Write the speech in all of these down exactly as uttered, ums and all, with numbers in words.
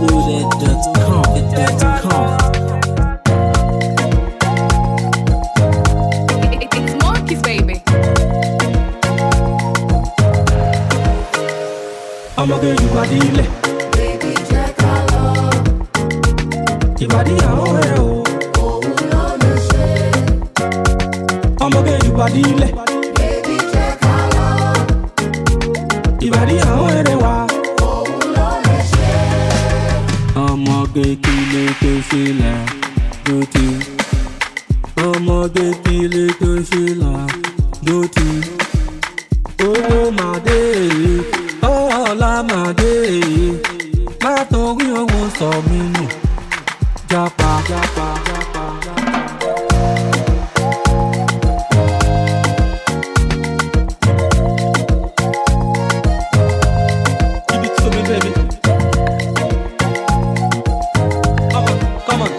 loaded dot com. It's Monkeys, baby. Ọmọge ìbàdí ilẹ̀. Baby jẹ́ ká lọ. Ìbàdí àwọn ẹ̀ o. Òun ló lè ṣe. Ọmọge ìbàdí ilẹ̀. Baby jẹ́ ká lọ. Ìbàdí àwọn ẹ̀rẹ̀ wa. Òun ló lè ṣe. Ọmọge kílé tó ṣe là lótì. Ọmọge kílé tó ṣe là lótì. Owó máa dé èyí, ọ̀la máa dé èyí. Má torí owó sọ mí nù. Jápa jápa jápa jápa. Give it to me, baby. Come on, come on.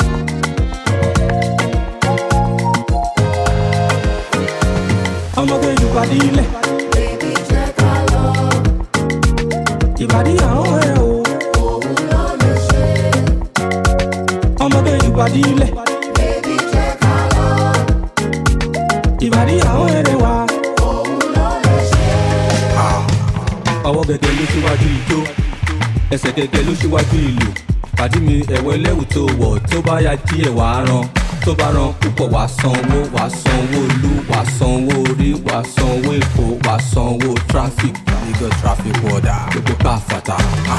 Ọmọge ìbàdí ilẹ̀. Baby jẹ́ ká lọ. Ìbàdí àwọn ẹ̀ o. Òun ló lè ṣe. Ọmọge ìbàdí ilẹ̀. Baby jẹ́ ká lọ. Ìbàdí àwọn ẹ̀rẹ̀ wa. Òun ló lè ṣe. Ọwọ́ gẹ́gẹ́ ló ṣíwájú ijó, ẹsẹ̀ gẹ́gẹ́ ló ṣíwájú ìlú. Pàdí mi ẹ̀wọ̀ ẹlẹ́wù tó wọ̀ tó bá yá díẹ̀ wá rán. Tó bá rán púpọ̀ wá sanwó, wá sanwó olú, wá sanwó orí, wá sanwó èkó, wá sanwó traffic. Legal traffic order. Gbogbo káfàtà.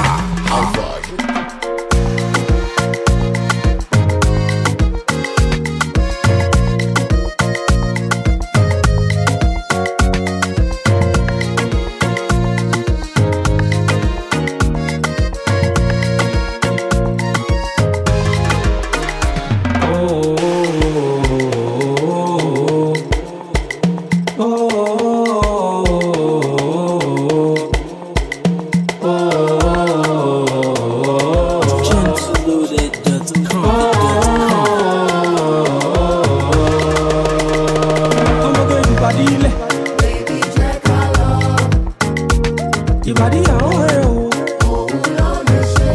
loaded dot com. Ọmọge ìbàdí ilẹ̀. Baby jẹ́ ká lọ. Ìbàdí àwọn ẹ̀ o. Òun ló lè ṣe.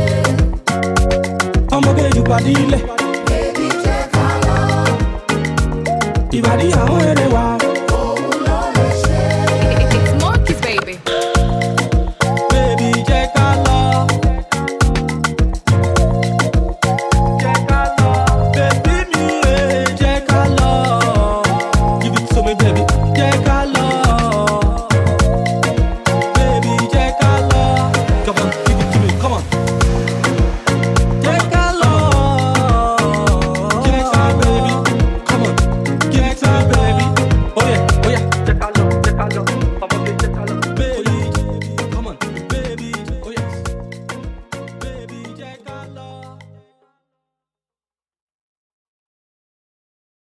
Ọmọge ìbàdí ilẹ̀. Baby jẹ́ ká lọ. Ìbàdí